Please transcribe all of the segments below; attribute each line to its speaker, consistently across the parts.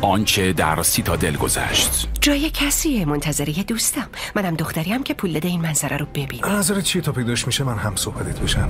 Speaker 1: آنچه در سیتادل گذشت.
Speaker 2: جای کسیه، منتظر یه دوستم. منم دختریم که پول بده این منظره رو ببینه.
Speaker 3: نظرت چیه تا پیداش میشه من هم صحبتت بشم؟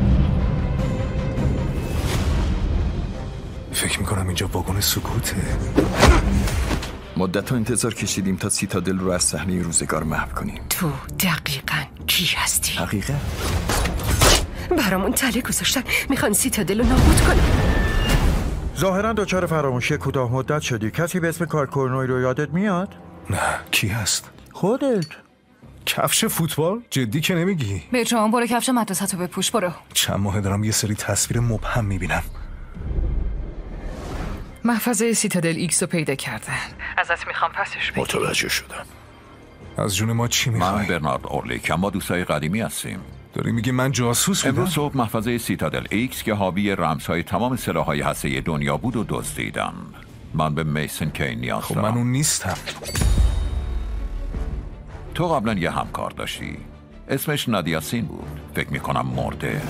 Speaker 3: فکر میکنم اینجا واگن سکوته.
Speaker 4: مدت ها انتظار کشیدیم تا سیتادل رو از صحنه روزگار محو کنیم.
Speaker 2: تو دقیقاً کی هستی؟
Speaker 4: حقیقت؟
Speaker 2: برامون تله گذاشتن، میخوان سیتادل رو نابود کنن.
Speaker 5: ظاهرا دچار فراموشی کوتاه مدت شدی. کسی به اسم کارکورنوی رو یادت میاد؟
Speaker 3: نه، کی هست؟
Speaker 5: خودت.
Speaker 3: کفش فوتبال؟ جدی که نمیگی؟
Speaker 6: بیرجان برو کفش مدرسه‌تو بپوش برو.
Speaker 3: چند ماه دارم یه سری تصویر مبهم میبینم.
Speaker 6: محفظه سیتادل ایکس رو پیدا کردن. ازت میخوام پسش بگیری.
Speaker 1: متوجه شدم.
Speaker 3: از جون ما چی
Speaker 7: من
Speaker 3: میخوای؟
Speaker 7: برنارد اورلیک، ما دوستای قدیمی هستیم.
Speaker 3: داری میگی من جاسوس بودم؟
Speaker 7: امروز صبح محفظه سیتادل ایکس که حاوی رمزهای تمام سلاح‌های هسته‌ای دنیا بود و دزدیدن. من به میسن کین نیاز
Speaker 3: خب
Speaker 7: دارم.
Speaker 3: من اون نیستم.
Speaker 7: تو قبلا یه همکار داشتی، اسمش نادیا سین بود. فکر میکنم مرده.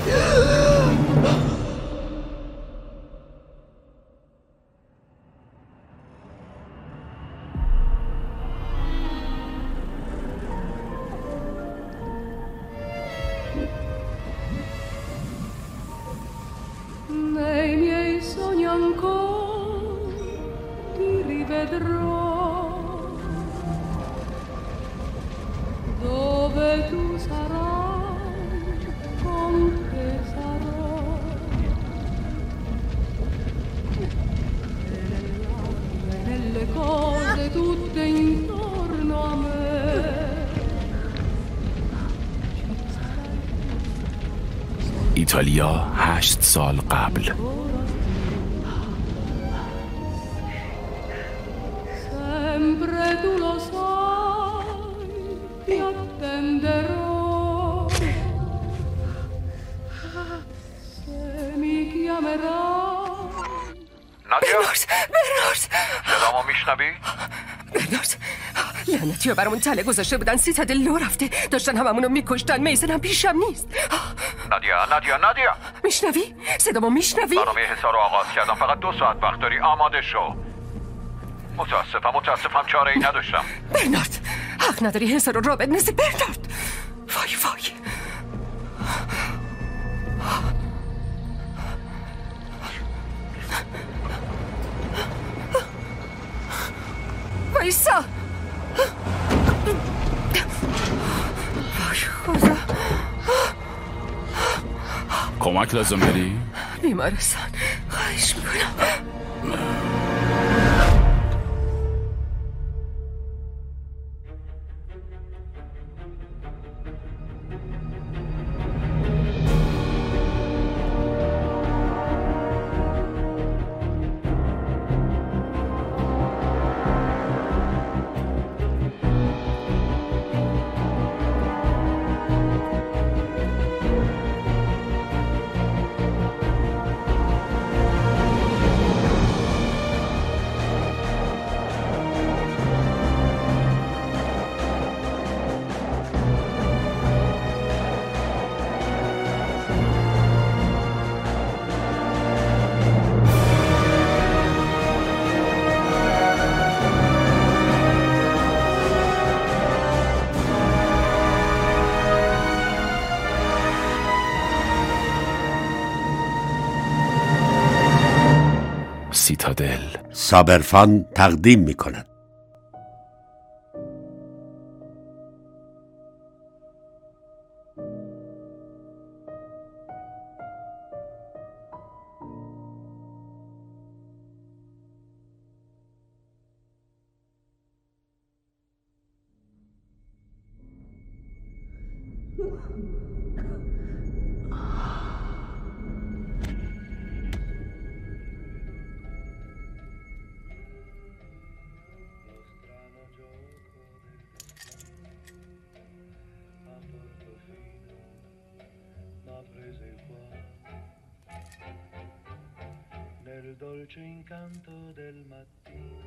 Speaker 8: Nei miei sogni ancora ti rivedrò, dove tu sarai, con te sarò, e nelle cose tutte intorno a me.
Speaker 1: ایتالیا 8 سال قبل.
Speaker 8: Sempre tu lo sai, ti attenderò. Se mi chiamerai.
Speaker 7: نادیا،
Speaker 2: برنارد
Speaker 7: صدامو میشنوی؟
Speaker 2: برنارد لعنتی ها برامون تله گذاشته بودن، سیتادل لو رفته، داشتن هممونو میکشتن. میزن هم پیشم نیست.
Speaker 7: نادیا
Speaker 2: میشنوی؟ صدامو میشنوی؟
Speaker 7: برنامه حصار رو آغاز کردم. فقط 2 ساعت وقت داری. آماده شو. متاسفم چاره ای نداشتم.
Speaker 2: برنارد حق نداری حسار رو بندازی. برنارد وای وای. وایسا. وای خدا.
Speaker 1: کمک لازم داری؟
Speaker 2: بیمارستان. خواهش میکنم.
Speaker 1: سیتادل.
Speaker 9: صابرفان تقدیم می کند.
Speaker 10: Nel dolce incanto del mattino,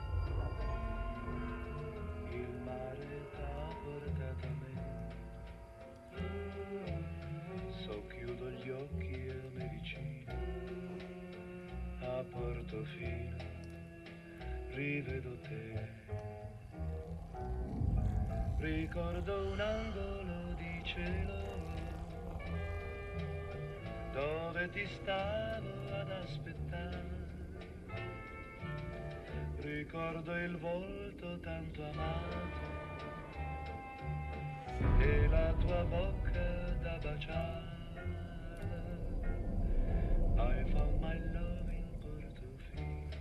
Speaker 10: il mare t'ha portato a me. Socchiudo gli occhi e me vicino a Portofino rivedo te. Ricordo un angolo di cielo dove ti stavo ad aspettare. Ricordo il volto tanto amato e la tua bocca da baciare. I found my love in Portofino,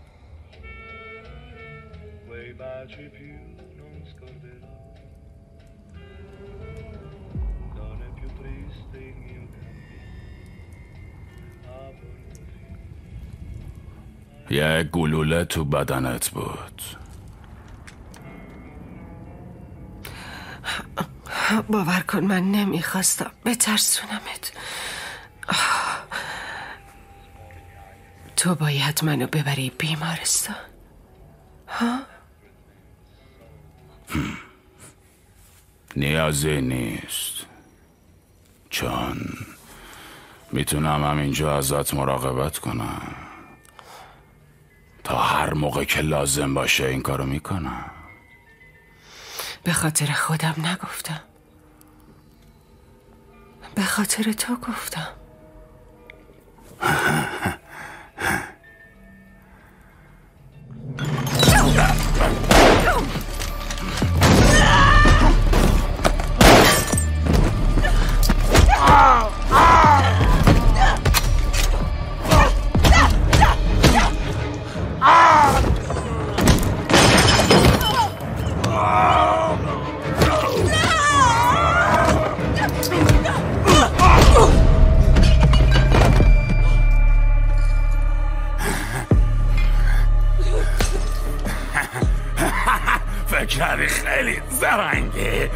Speaker 10: quei baci più non scorderò. Non è più triste il mio cammino a Portofino.
Speaker 1: یه گلوله تو بدنت بود.
Speaker 2: باور کن من نمیخواستم بترسونمت. تو باید منو ببری بیمارستان. ها؟
Speaker 1: نیازی نیست، چون میتونم همینجا ازت مراقبت کنم تا هر موقع که لازم باشه این کارو میکنم.
Speaker 2: به خاطر خودم نگفتم، به خاطر تو گفتم.
Speaker 1: فکری خیلی زرنگی.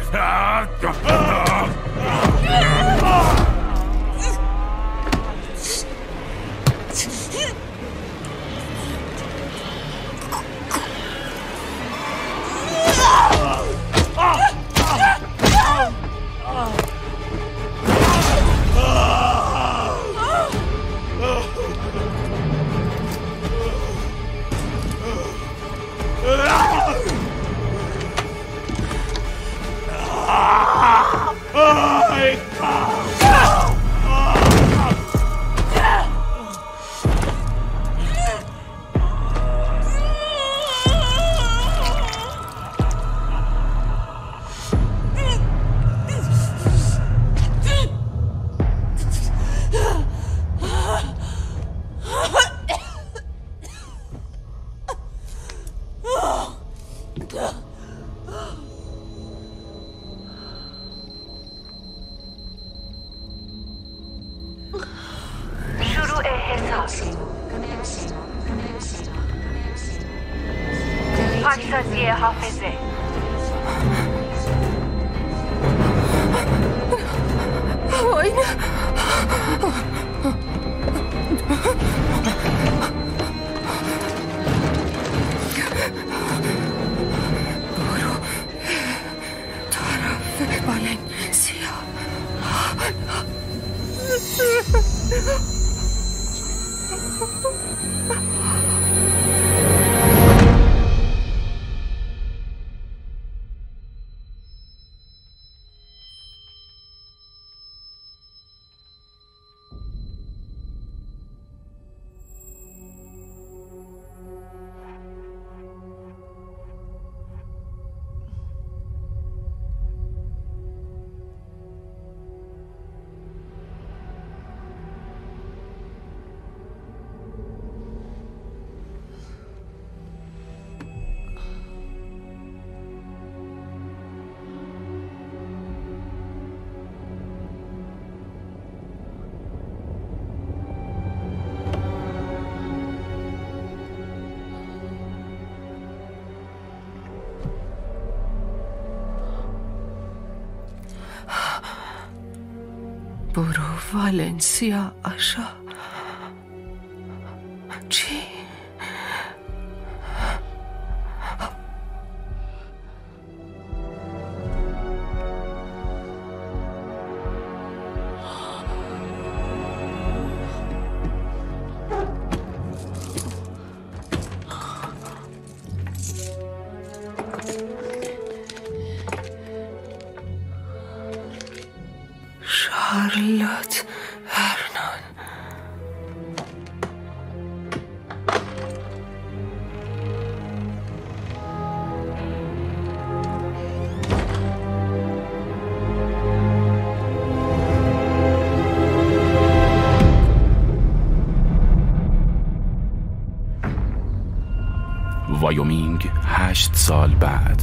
Speaker 11: پاکسازی حافظه.
Speaker 2: وای نه. برو طرف والنسیا. برو والنسیا آشا. چی؟
Speaker 1: وایومینگ 8 سال بعد.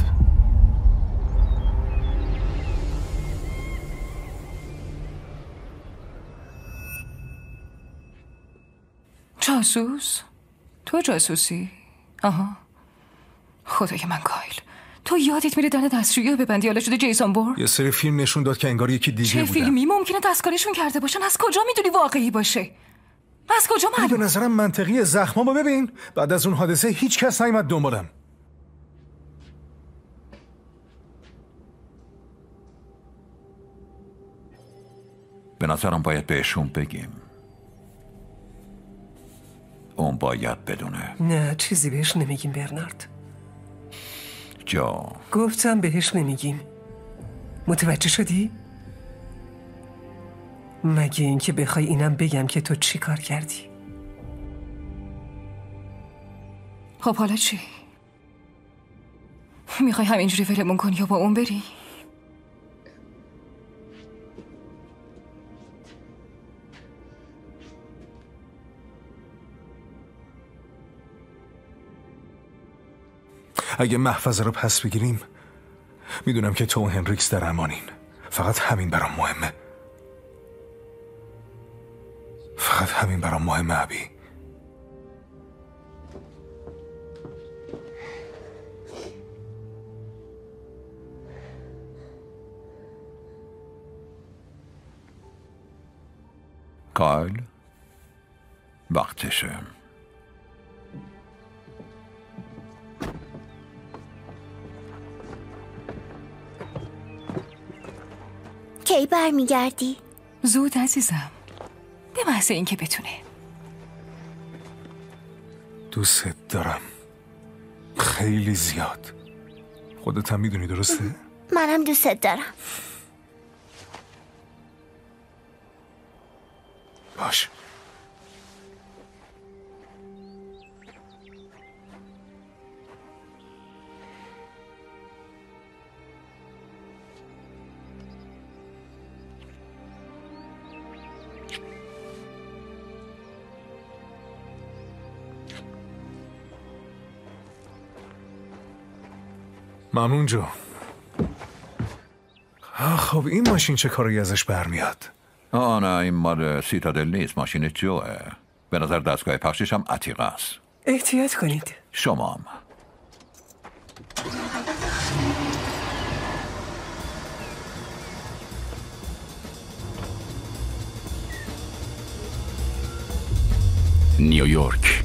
Speaker 6: جاسوس؟ تو جاسوسی؟ آها. خدای من کایل، تو یادت میره در دستشویی ببندی حالا شده جیسون بورن؟
Speaker 3: یه سری فیلم نشون داد که انگار یکی دیگه
Speaker 6: چه
Speaker 3: بودن.
Speaker 6: فیلمی ممکنه دستکاریشون کرده باشن؟ از کجا میدونی واقعی باشه؟ از کجا
Speaker 3: به
Speaker 6: معلوم؟
Speaker 3: نظرم منطقی. زخمامو ببین. بعد از اون حادثه هیچ کس نیومد دنبالم.
Speaker 7: به نظرم باید بهشون بگیم. اون باید بدونه.
Speaker 2: نه چیزی بهش نمیگیم برنارد. گفتم بهش نمیگیم. متوجه شدی؟ مگه اینکه بخوای اینم بگم که تو چی کار کردی.
Speaker 6: خب حالا چی؟ میخوای همینجوری ولمون کنی یا با اون بری؟
Speaker 3: اگه محفظه رو پس بگیریم میدونم که تو و هنریکس در امانین. فقط همین برام مهمه. فقط همین برام مهمه ابی.
Speaker 7: کایل وقتشه.
Speaker 11: کی برمیگردی؟
Speaker 6: زود عزیزم، به محض اینکه بتونه.
Speaker 3: دوست دارم خیلی زیاد. خودت هم میدونی درسته؟
Speaker 11: منم دوست دارم.
Speaker 3: باش. ممنون جو. خب این ماشین چه کاری ازش برمیاد؟
Speaker 7: نه این مال سیتادل نیست، ماشین جوه. به نظر دستگاه پخشش هم عتیقه است.
Speaker 2: احتیاط کنید.
Speaker 7: شما هم.
Speaker 1: نیویورک.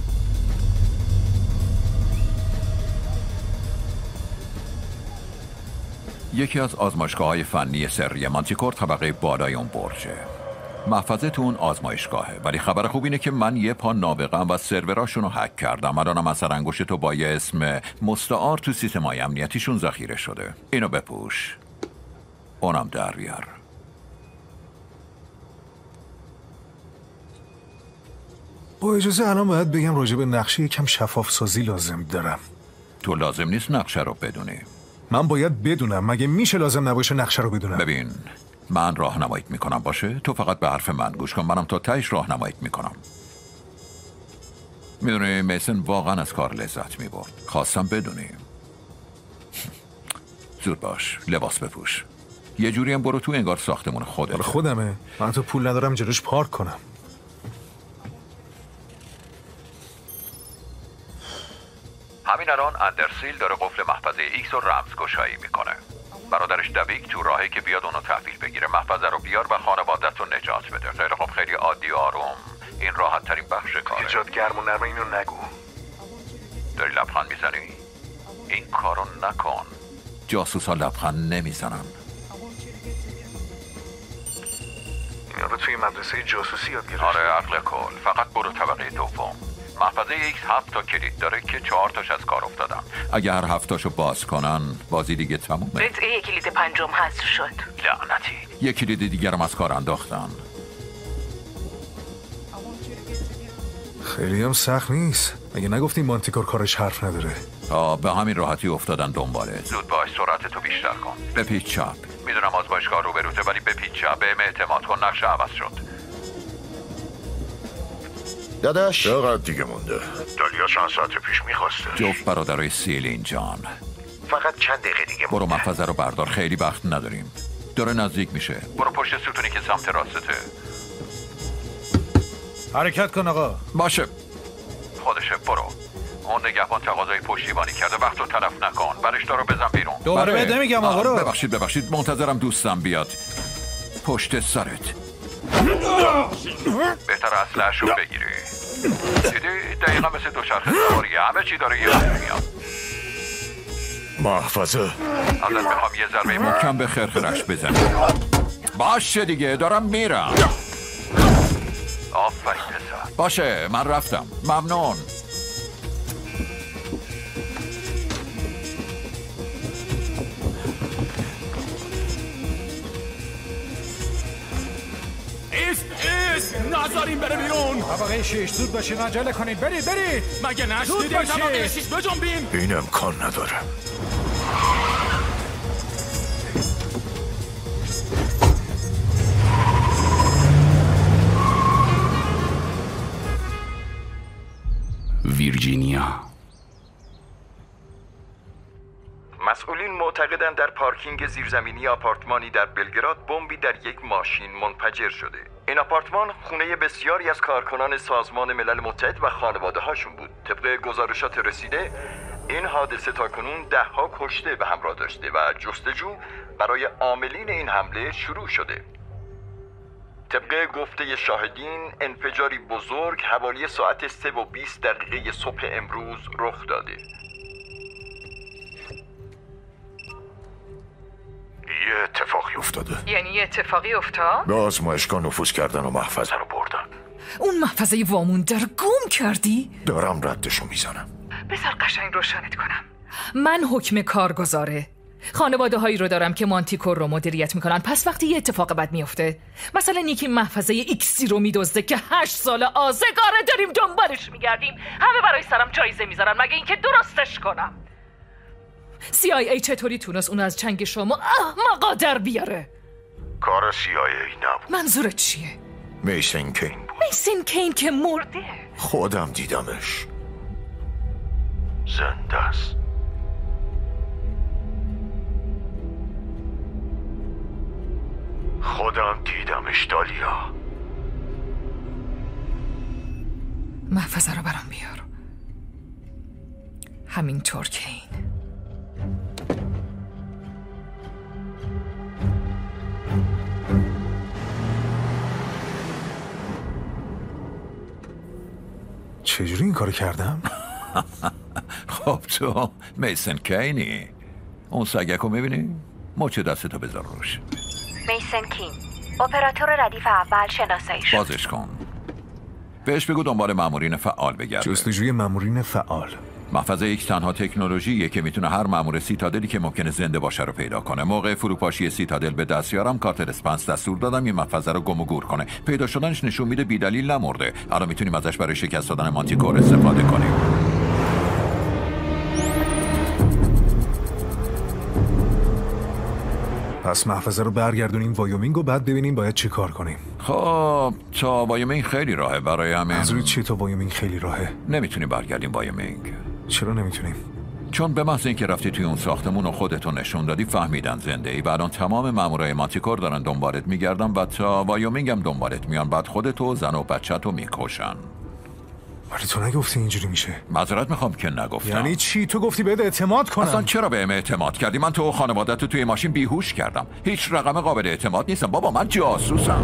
Speaker 7: یکی از آزمایشگاه‌های فنی سری مانتیکور طبقه بالای اون برجه. محفظه تو اون آزمایشگاهه، ولی خبر خوب اینه که من یه پا نابغه‌ام و سروراشون رو هک کردم. الانم اثر انگشت تو با یه اسم مستعار تو سیستم‌های امنیتیشون ذخیره شده. اینو بپوش، اونم در بیار.
Speaker 3: با اجازه الان باید بگم راجع به نقشه یکم شفاف سازی لازم دارم.
Speaker 7: تو لازم نیست نقشه رو بدونی.
Speaker 3: من باید بدونم. مگه میشه لازم نباشه نقشه رو بدونم؟
Speaker 7: ببین، من راهنماییت میکنم باشه؟ تو فقط به حرف من گوش کن، منم تا تهش راهنماییت میکنم. میدونی میسن واقعا از کار لذت میبرد. خواستم بدونی. زود باش، لباس بپوش. یه جوری هم برو تو انگار ساختمون خودت.
Speaker 3: خودمه. من تو پول ندارم جلوش پارک کنم.
Speaker 7: همین الان اندرسیل داره قفل محفظه ایکس رو رمزگشایی میکنه. برادرش دویک تو راهی که بیاد اونو تحویل بگیره. محفظه رو بیار و خانوادت رو نجات بده. خیلی خب، خیلی عادی آروم. این راحت ترین بخش کاره.
Speaker 3: جات گرمون نرمه، اینو نگو.
Speaker 7: داری لبخند میزنی؟ این کارو نکن. جاسوس ها لبخند نمیزنن.
Speaker 3: اینا رو توی مدرسه جاسوسی یاد گرفتم.
Speaker 7: آره عقل کل. فقط برو طبقه دوم. محفظه ایکس 7 تا کلید داره که 4 تاش از کار افتادن. اگه هر 7 تاشو باز کنن بازی دیگه تمومه.
Speaker 12: قطعه کلید پنجم حذف شد.
Speaker 7: لعنتی. یک کلید دیگرم از کار انداختن.
Speaker 3: خیلی هم سخت نیست. مگه نگفتی مانتیکور کارش حرف نداره؟
Speaker 7: به همین راحتی افتادن دنباله. زود باش، سرعتتو بیشتر کن. بپیچ چپ. میدونم آزمایشگاه رو بروته، ولی بپیچ چپ. بهم اعتماد کن، نقشه عوض شد.
Speaker 13: داداش چقدر دیگه مونده؟ دالیا چند ساعت پیش میخواسته.
Speaker 7: جفت برادرای سیلین جان.
Speaker 13: فقط چند دقیقه دیگه
Speaker 7: برو محفظه رو بردار، خیلی وقت نداریم. داره نزدیک میشه. برو پشت ستونی که سمت راسته.
Speaker 3: حرکت کن آقا.
Speaker 7: باشه. خودشه. برو. اون نگهبان تقاضای پشتیبانی کرده، وقت رو تلف نکن. برش دارو بزن بیرون.
Speaker 3: دوباره بهت نمیگم آقا رو.
Speaker 7: ببخشید منتظرم دوستم بیاد. پشت سرت. بهتر اسلحه‌ش رو بگیری. دیدی دقیقا مثل دوچرخه سواریه، همه چی داره یه میاد.
Speaker 13: محفظه
Speaker 7: ازت میخوام یه ضربه محکم به خرخرش بزنی. باشه دیگه دارم میرم. آفرین پسر. باشه من رفتم. ممنون.
Speaker 14: نذاریم بره بیرون.
Speaker 3: طبقه 6 زود باشین، عجله کنید. برید
Speaker 14: مگه نشنیدیم طبقه 6 بجنبین؟
Speaker 13: این امکان نداره.
Speaker 1: ویرجینیا.
Speaker 4: مسئولین معتقدند در پارکینگ زیرزمینی آپارتمانی در بلگراد بمبی در یک ماشین منفجر شده. این آپارتمان خونه بسیاری از کارکنان سازمان ملل متحد و خانواده هاشون بود. طبق گزارشات رسیده این حادثه تاکنون 10 کشته به همراه داشته و جستجو برای عاملین این حمله شروع شده. طبق گفته شاهدین انفجاری بزرگ حوالی ساعت 3:20 صبح امروز رخ داده.
Speaker 13: یه اتفاقی افتاده.
Speaker 6: یعنی یه اتفاقی افتاد؟
Speaker 13: به آزمایشگاه نفوذ کردن و محفظه رو بردن.
Speaker 6: اون محفظه وامونده رو گم کردی؟
Speaker 13: دارم ردشو میزنم.
Speaker 6: بذار قشنگ روشنت کنم. من حکم کارگزاره. خانواده هایی رو دارم که مانتیکور رو مدیریت میکنن. پس وقتی یه اتفاق بد میفته، مثلا یکی محفظه ایکسی رو میدزده که 8 سال آزگاره داریم دنبالش میگردیم، همه برای سرم جایزه میذارن مگه اینکه درستش کنم. CIA چطوری تونست اونو از چنگ شما احمقا در بیاره؟
Speaker 13: کار CIA نبود.
Speaker 6: منظورت چیه؟
Speaker 13: میسن کین بود.
Speaker 6: میسن کین که مرده؟
Speaker 13: خودم دیدمش. زنده است. خودم دیدمش دالیا.
Speaker 6: محفظه رو برام بیار. همینطور کین.
Speaker 3: چجوری این کار کردم؟
Speaker 7: خب تو میسن کینی. اون سگکو میبینی؟ مچ دستتو بذار روش.
Speaker 12: میسن کین، اپراتور ردیف اول شناسایی شد.
Speaker 7: بازش کن. بهش بگو دنبال مامورین فعال بگرده.
Speaker 3: جستجوی مامورین فعال.
Speaker 7: محفظه یک تنها تکنولوژیه که میتونه هر مأمور سیتادلی که ممکنه زنده باشه رو پیدا کنه. موقع فروپاشی سیتادل به دستیارم کارتر اسپنس دستور دادم این محفظه رو گم و گور کنه. پیدا شدنش نشون میده بی‌دلیل نمرده. الان میتونیم ازش برای شکست دادن مانتیکور استفاده کنیم.
Speaker 3: پس محفظه رو برگردونیم وایومینگ و بعد ببینیم باید چی کار کنیم.
Speaker 7: خب تا وایومینگ خیلی راهه. برای همین
Speaker 3: منظورت چیه تا وایومینگ خیلی راهه؟
Speaker 7: نمیتونیم برگردیم وایومینگ.
Speaker 3: چرا نمیتونیم؟
Speaker 7: چون به محض اینکه رفتی توی اون ساختمون و خودتون نشون دادی فهمیدن زنده ای. بعد تمام مامورای مانتیکور دارن دنبالت میگردن و تا وایومینگ هم دنبالت میان. بعد خودتو زن و بچه‌تو میکشن.
Speaker 3: ولی تو نگفتی اینجوری میشه.
Speaker 7: معذرت میخوام که نگفتم.
Speaker 3: یعنی چی؟ تو گفتی بهت اعتماد کنم.
Speaker 7: اصلا چرا بهم اعتماد کردی؟ من تو و خانواده‌تو توی ماشین بیهوش کردم. هیچ رقم قابل اعتماد نیستم بابا. من جاسوسم.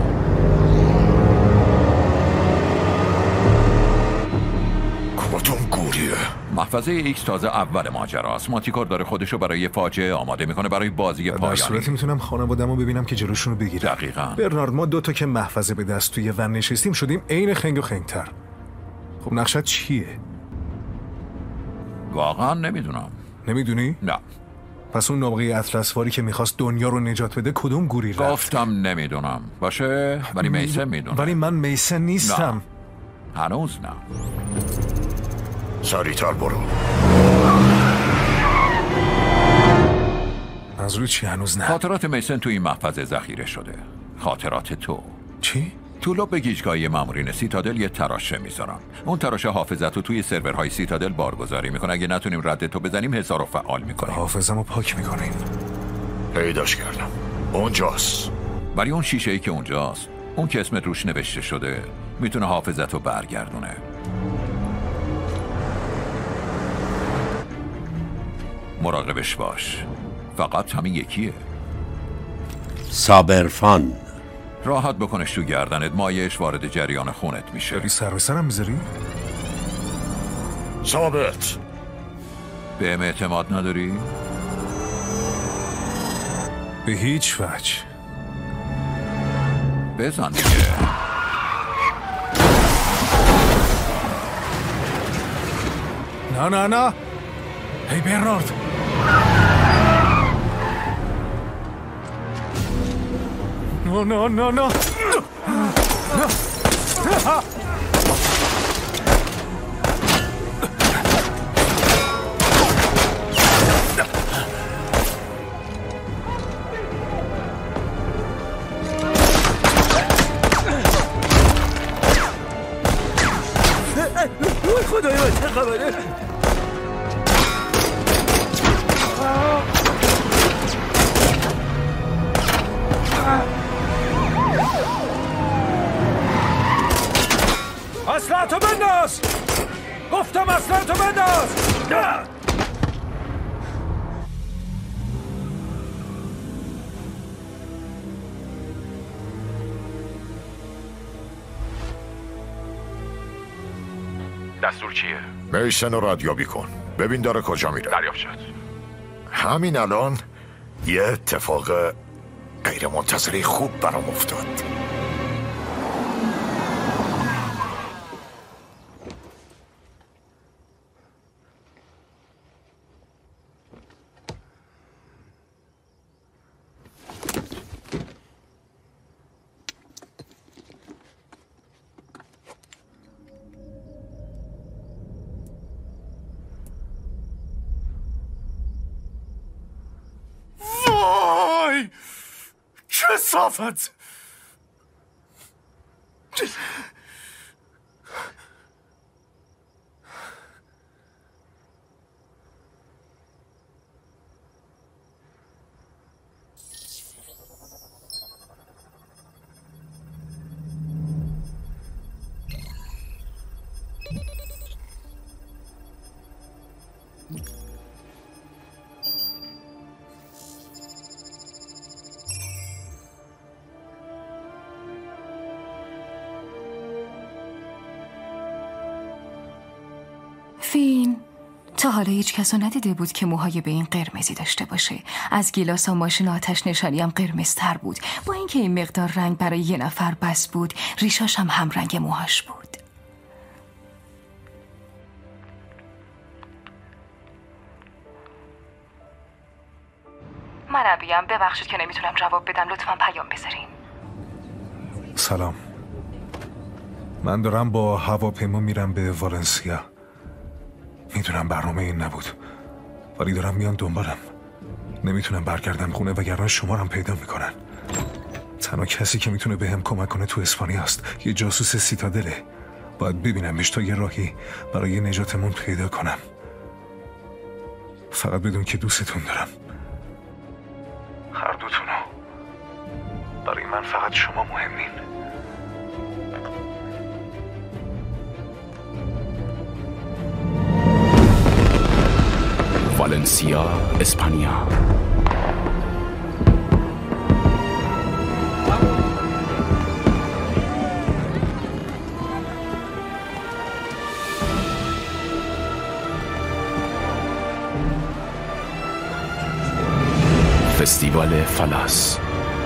Speaker 13: کدوم گوریه؟
Speaker 7: محفظه ایکس تازه اول ماجراست. مانتیکور داره خودشو برای یه فاجعه آماده میکنه، برای بازی پایانی.
Speaker 3: در صورتی میتونم خانواده‌مو ببینم که جلوشونو بگیرم.
Speaker 7: دقیقاً.
Speaker 3: برنارد ما 2 که محفظه به دست توی ون نشستیم شدیم عین خنگ و خنگتر. خب نقشت چیه؟
Speaker 7: واقعا نمیدونم.
Speaker 3: نمیدونی؟
Speaker 7: نه.
Speaker 3: پس اون نابغه اطلسواری که میخواست دنیا رو نجات بده کدوم گوری رفت؟
Speaker 7: گفتم نمیدونم. باشه ولی میسن میدونم.
Speaker 3: ولی من میسن نیستم.
Speaker 7: نه. هنوز نه.
Speaker 13: سریعتر برو.
Speaker 3: منظور چی هنوز نه؟
Speaker 7: خاطرات میسن تو این محفظه ذخیره شده. خاطرات تو.
Speaker 3: چی؟
Speaker 7: تو لب گیجگاهی مامورین سیتادل یه تراشه میذارم. اون تراشه حافظت رو توی سرورهای سیتادل بارگذاری میکنه. اگه نتونیم رد تو بزنیم حسار رو فعال میکنیم.
Speaker 3: حافظمو پاک میکنیم.
Speaker 13: پیداش کردم. اونجاست.
Speaker 7: ولی اون شیشه‌ای که اونجاست، اون که اسمت روش نوشته شده، میتونه حافظت رو برگردونه. مراقبش باش. فقط همین یکیه.
Speaker 9: صابرفان.
Speaker 7: راحت بکنش تو گردنت، مایش وارد جریان خونت میشه.
Speaker 3: داری سر به سرم میذاری؟
Speaker 13: ثابت.
Speaker 7: بهم اعتماد نداری؟
Speaker 3: به هیچ وجه.
Speaker 7: بزن دیگه.
Speaker 3: نه هی برنارد. نه
Speaker 15: خدای من چه خبره؟
Speaker 5: اسلحه‌تو بنداز! گفتم اسلحه‌تو بنداز!
Speaker 13: دستور چیه؟ میسن رو ردیابی کن. ببین داره کجا میره.
Speaker 14: دریافت شد.
Speaker 13: همین الان یه اتفاق غیر منتظره خوب برام افتاد.
Speaker 15: وای کثافت.
Speaker 16: فین، تا حالا هیچ کسو ندیده بود که موهای به این قرمزی داشته باشه. از گیلاس و ماشین آتش نشانی هم قرمزتر بود. با اینکه این مقدار رنگ برای یه نفر بس بود، ریشاش هم رنگ موهاش بود. من ابیم، ببخشید که نمیتونم جواب بدم، لطفاً پیام بذارین.
Speaker 3: سلام. من دارم با هواپیما میرم به والنسیا. میدونم برنامه این نبود، ولی دارم میان دنبالم. نمیتونم برگردم خونه وگرنه شمارم پیدا میکنن. تنها کسی که میتونه بهم کمک کنه تو اسپانیا است. یه جاسوس سیتادله. باید ببینمش تا یه راهی برای نجاتمون پیدا کنم. فقط بدون که دوستتون دارم، هر دوتونو. برای من فقط شما مهمین.
Speaker 1: والنسیا، اسپانیا. فستیوال فلاس.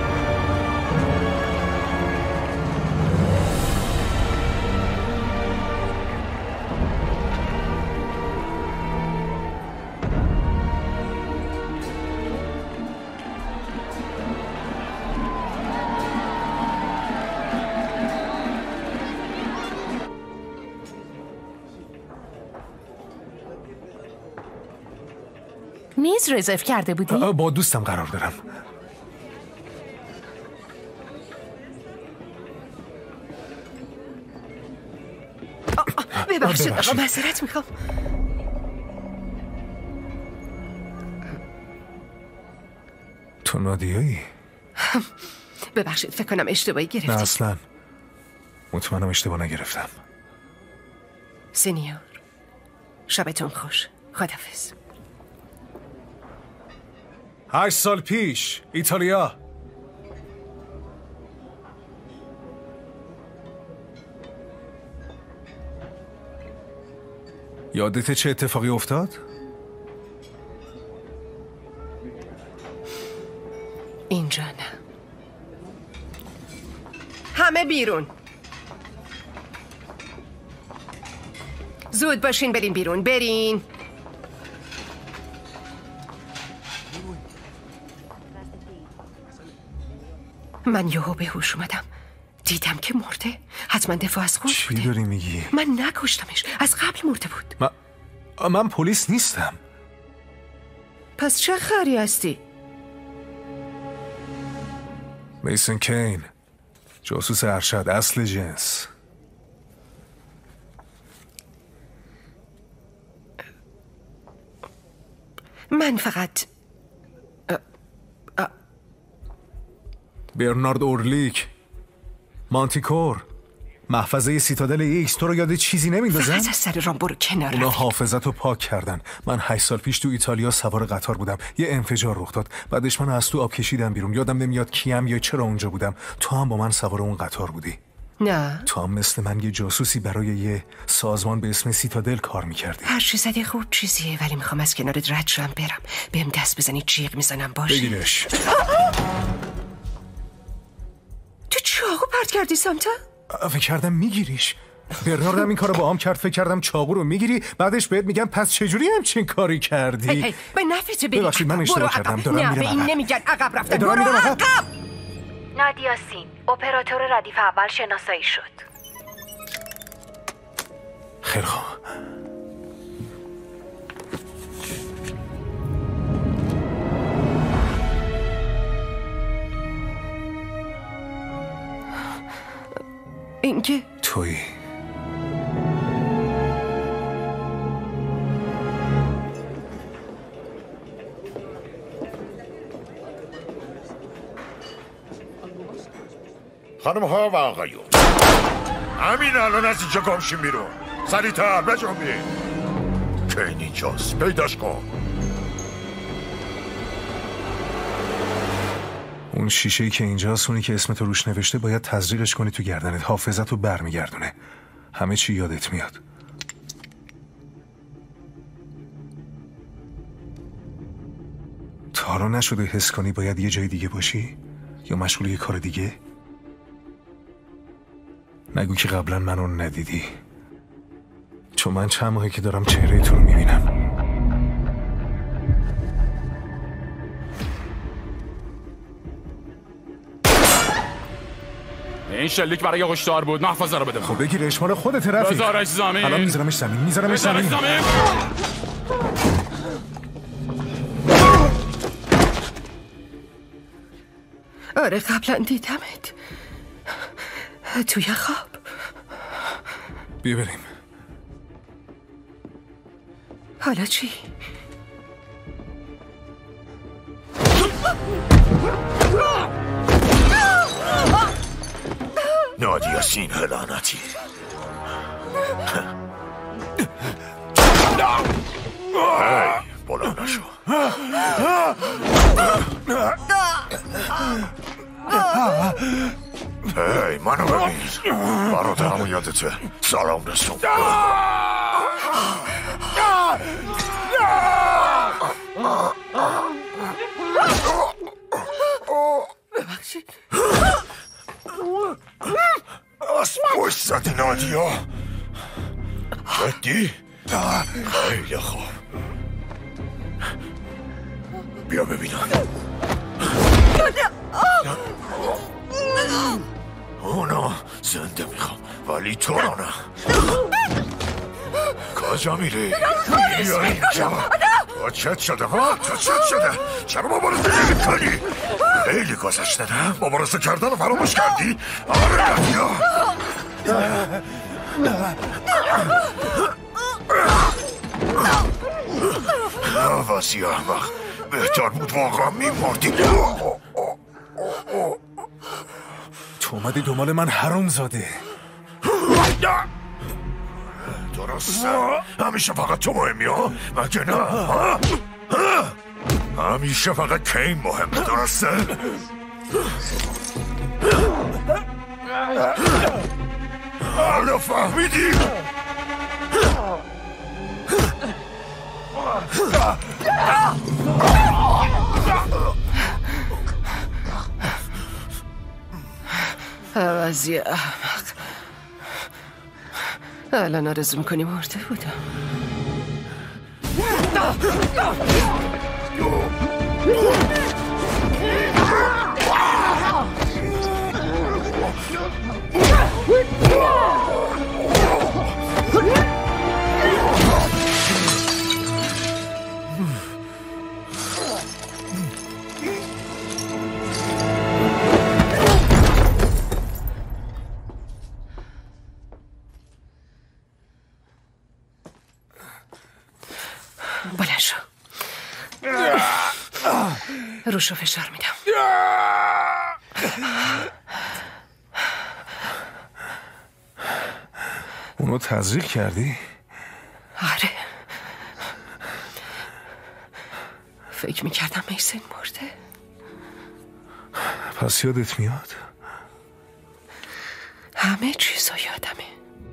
Speaker 16: میز رزرو کرده بودی؟
Speaker 3: با دوستم قرار دارم.
Speaker 2: ببخشید آقا معذرت میخوام.
Speaker 3: تو نادیایی؟
Speaker 2: ببخشید فکر کنم اشتباهی گرفتم.
Speaker 3: نه اصلا مطمئنم اشتباه نگرفتم.
Speaker 2: سینیور شبتون خوش. خداحافظ.
Speaker 3: 8 سال پیش ایتالیا. یادته چه اتفاقی افتاد؟
Speaker 2: اینجا نه. همه بیرون. زود باشین برین بیرون. برین. من یهو به هوش اومدم. دیدم که مرده. حتما دفاع از خود
Speaker 3: چی
Speaker 2: بوده.
Speaker 3: داری میگی؟
Speaker 2: من نکشتمش. از قبل مرده بود.
Speaker 3: من پلیس نیستم.
Speaker 2: پس چه خری هستی؟
Speaker 3: میسن کین، جاسوس ارشد اصل جنس.
Speaker 2: من فقط
Speaker 3: برنارد اورلیک، مانتیکور، محفظه سیتادل ایکس. تو رو یاد چیزی نمیندازن؟
Speaker 2: فقط از سر رام برو کنار.
Speaker 3: اونا حافظتو پاک کردن. من 8 سال پیش تو ایتالیا سوار قطار بودم. یه انفجار رخ داد. بعدش من از تو آب کشیدم بیرون. یادم نمیاد کیم یا چرا اونجا بودم. تو هم با من سوار اون قطار بودی.
Speaker 2: نه.
Speaker 3: تو هم مثل من یه جاسوسی برای یه سازمان به اسم سیتادل کار میکردی.
Speaker 2: هر چی زدی خوب چیزیه، ولی میخوام از کنارت رد شم برم. بهم دست بزنی جیغ میزنم. باشه
Speaker 3: بگیرش.
Speaker 2: تو چاقو پرت کردی سمتم؟
Speaker 3: فکر کردم میگیریش. برناردم این کارو با هم کرد. فکر کردم چاقو رو میگیری. بعدش بهت میگم پس چجوری همچین کاری کردی؟
Speaker 2: هی به نفعت بگی.
Speaker 3: ببخشید من اشتباه کردم. دارم میرم عقب.
Speaker 2: نه به این نمیگن عقب رفتن.
Speaker 3: برو عقب.
Speaker 12: نادیا سین، اپراتور ردیف اول شناسایی شد.
Speaker 3: خیلی خوب.
Speaker 2: این که
Speaker 3: تویی.
Speaker 13: خانم ها و آقایون، همین الان از اینجا گمشین بیرون. سریعتر بجنبین. کین اینجاست. پیداش کن.
Speaker 3: اون شیشه‌ای که اینجاست، اونی که اسمت روش نوشته، باید تزریقش کنی تو گردنت. حافظت رو برمیگردونه. همه چی یادت میاد. تا حالا نشده حس کنی باید یه جای دیگه باشی؟ یا مشغول یه کار دیگه؟ نگو که قبلا منو ندیدی، چون من چند ماهه که دارم چهره تو رو میبینم.
Speaker 14: این شلیک برای هشدار بود. محفظه رو بده.
Speaker 3: خب بگیرش، مال خودت رفیق.
Speaker 14: بذارش زمین.
Speaker 3: الان میذارمش زمین.
Speaker 2: آره قبلا دیدمت توی خواب.
Speaker 3: بیا بریم.
Speaker 2: حالا چی؟
Speaker 13: نادیا سین لعنتی. هی بلند نشو. هی منو ببین. برادرمو یادته. سلام رسون.
Speaker 2: ببخشید.
Speaker 13: از پشت زدی نادیا؟ جدی؟ خیلی خوب. بیا ببینم. اونا زنده میخوام ولی تو رو نه. کجا میری؟ بیا اینجا. چت شده ها؟ چت شده؟ چرا مبارزه نمی کنی؟ خیلی گذشته نه؟ مبارزه کردن رو فراموش کردی؟ آره نادیا. واسی احمق، بهتر بود واقعا میمردی.
Speaker 3: تو اومدی دنبال من حرام زاده.
Speaker 13: درسته، همیشه فقط تو مهمی ها؟ مگه نه؟ همیشه فقط کین مهمه، درسته؟ حالا فهمیدی؟
Speaker 2: عوضی احمق. الان آرزو میکنی مرده بودم. بلند شو. روشو فشار میدم.
Speaker 3: اونو تزریق کردی؟
Speaker 2: آره. فکر میکردم میسن مرده.
Speaker 3: پس یادت میاد؟
Speaker 2: همه چیزو یادمه.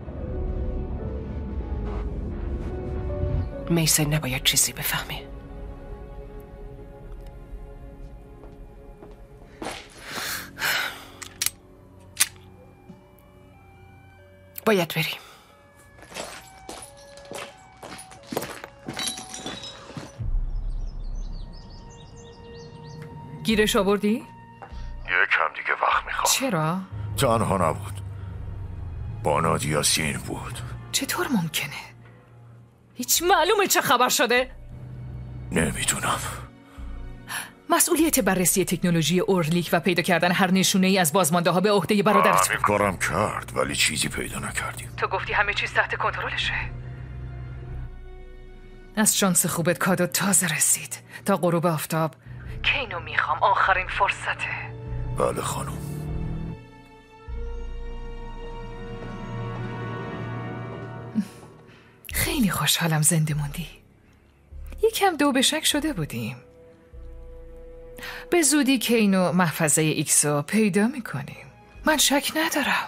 Speaker 2: میسن نباید چیزی بفهمه. باید بریم.
Speaker 6: گیرش آوردی؟
Speaker 13: یکم دیگه وقت میخوام.
Speaker 6: چرا؟
Speaker 13: تنها نبود، با نادیا سین بود.
Speaker 6: چطور ممکنه؟ هیچ معلومه چه خبر شده؟
Speaker 13: نمیدونم.
Speaker 6: مسئولیت بررسی تکنولوژی اورلیک و پیدا کردن هر نشونه ای از بازمانده ها به عهده برادرت.
Speaker 13: همین کارم کرد ولی چیزی پیدا نکردیم.
Speaker 6: تو گفتی همه چیز تحت کنترلشه. از شانس خوبت کادو تازه رسید. تا غروب آفتاب کینو میخوام، آخرین فرصته.
Speaker 13: بله خانم.
Speaker 6: خیلی خوشحالم زنده موندی. یکم دو به شک شده بودیم. به زودی کینو محفظه ایکسو پیدا میکنیم. من شک ندارم.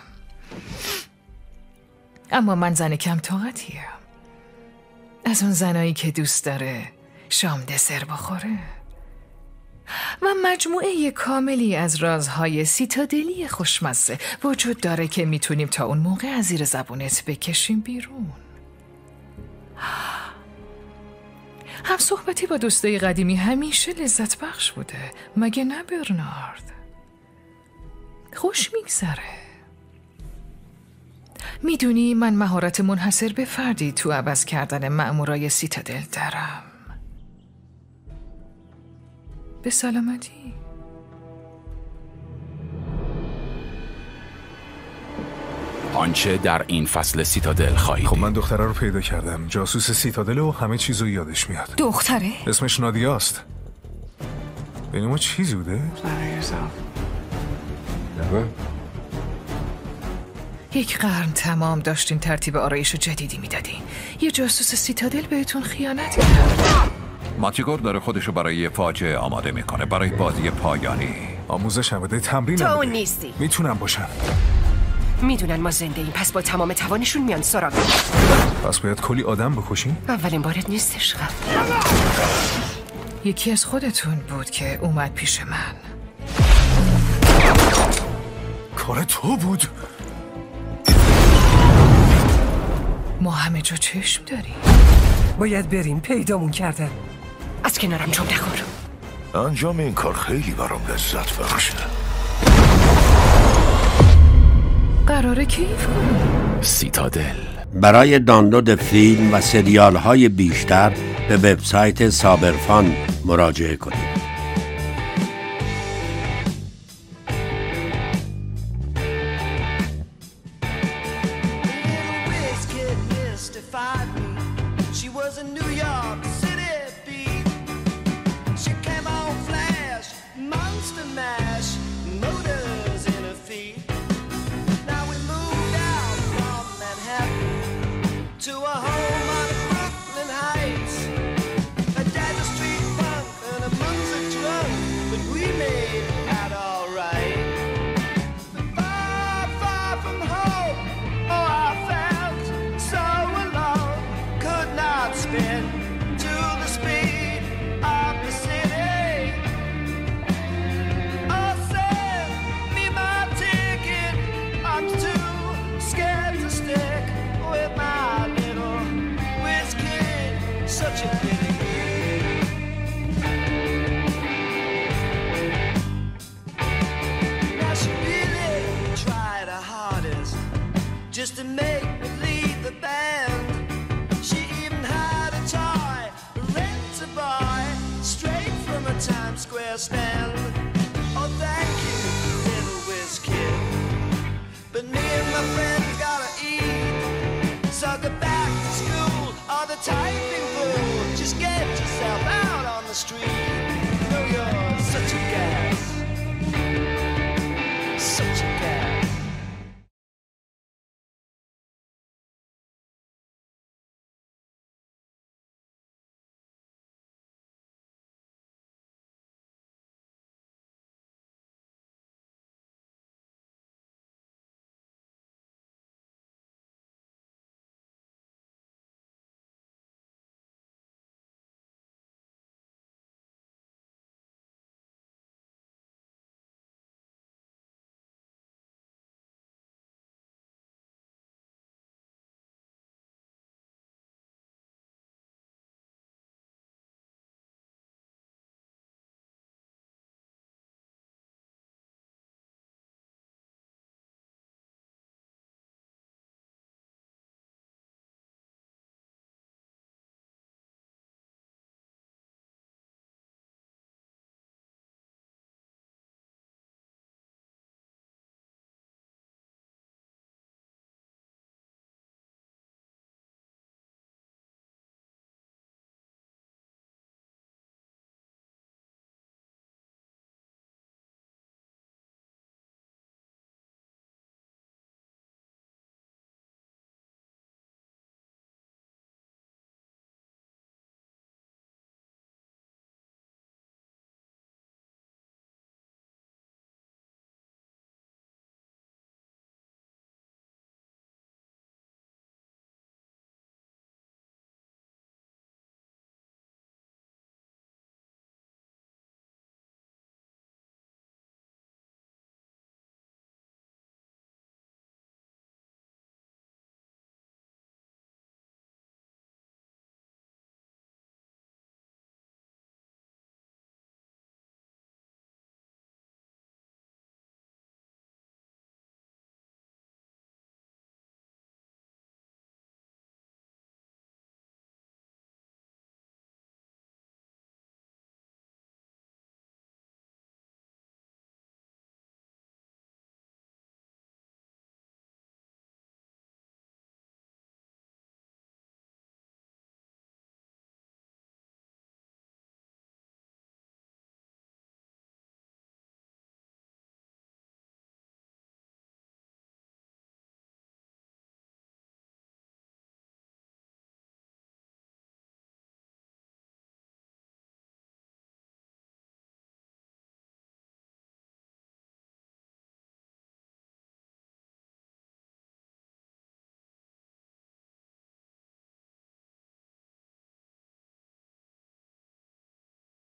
Speaker 6: اما من زن کم طاقتیم. از اون زنایی که دوست داره شام دسر بخوره و مجموعه کاملی از رازهای سیتادلی خوشمزه وجود داره که میتونیم تا اون موقع از زیر زبونت بکشیم بیرون. هم صحبتی با دوستای قدیمی همیشه لذت بخش بوده، مگه نه برنارد؟ خوش میگذره. میدونی من مهارت منحصر به فردی تو عوض کردن مأمورای سیتادل دارم. به سلامتی.
Speaker 1: آنچه در این فصل سیتادل خواهید.
Speaker 3: خب من دختره رو پیدا کردم، جاسوس سیتادل و همه چیزو یادش میاد.
Speaker 16: دختره؟
Speaker 3: اسمش نادیاست. بین ما چیزی بوده؟
Speaker 6: یک قرن تمام داشتین ترتیب آرایش جدیدی میدادین. یه جاسوس سیتادل بهتون خیانت کرد.
Speaker 7: ماتیگور داره خودشو برای فاجعه آماده میکنه، برای بازی پایانی.
Speaker 3: آموزش هم بده، تمرین
Speaker 2: تو
Speaker 3: هم
Speaker 2: اون
Speaker 3: بده.
Speaker 2: نیستی.
Speaker 3: میتونم باشم.
Speaker 2: میدونن ما زنده ایم، پس با تمام توانشون میان سراغ.
Speaker 3: پس باید کلی آدم بکشیم؟
Speaker 2: اولین بارت نیستش خب.
Speaker 6: یکی از خودتون بود که اومد پیش من.
Speaker 3: کار تو بود؟
Speaker 6: ما همه جا چشم داریم.
Speaker 2: باید بریم، پیدامون کردن. از کنارم جمع نخور.
Speaker 13: انجام این کار خیلی برام لذت بخشه.
Speaker 6: قراره کیف کنیم.
Speaker 1: سیتادل.
Speaker 9: برای دانلود فیلم و سریال های بیشتر به وبسایت سابرفان مراجعه کنید.
Speaker 17: She was a New York City Now she really tried her hardest just to make me lead the band. She even had a toy, rent to buy, straight from a Times Square stand. Oh, thank you, little whiz kid. But me and my friends gotta eat, so go back to school or the typing fool. Just get yourself out on the street.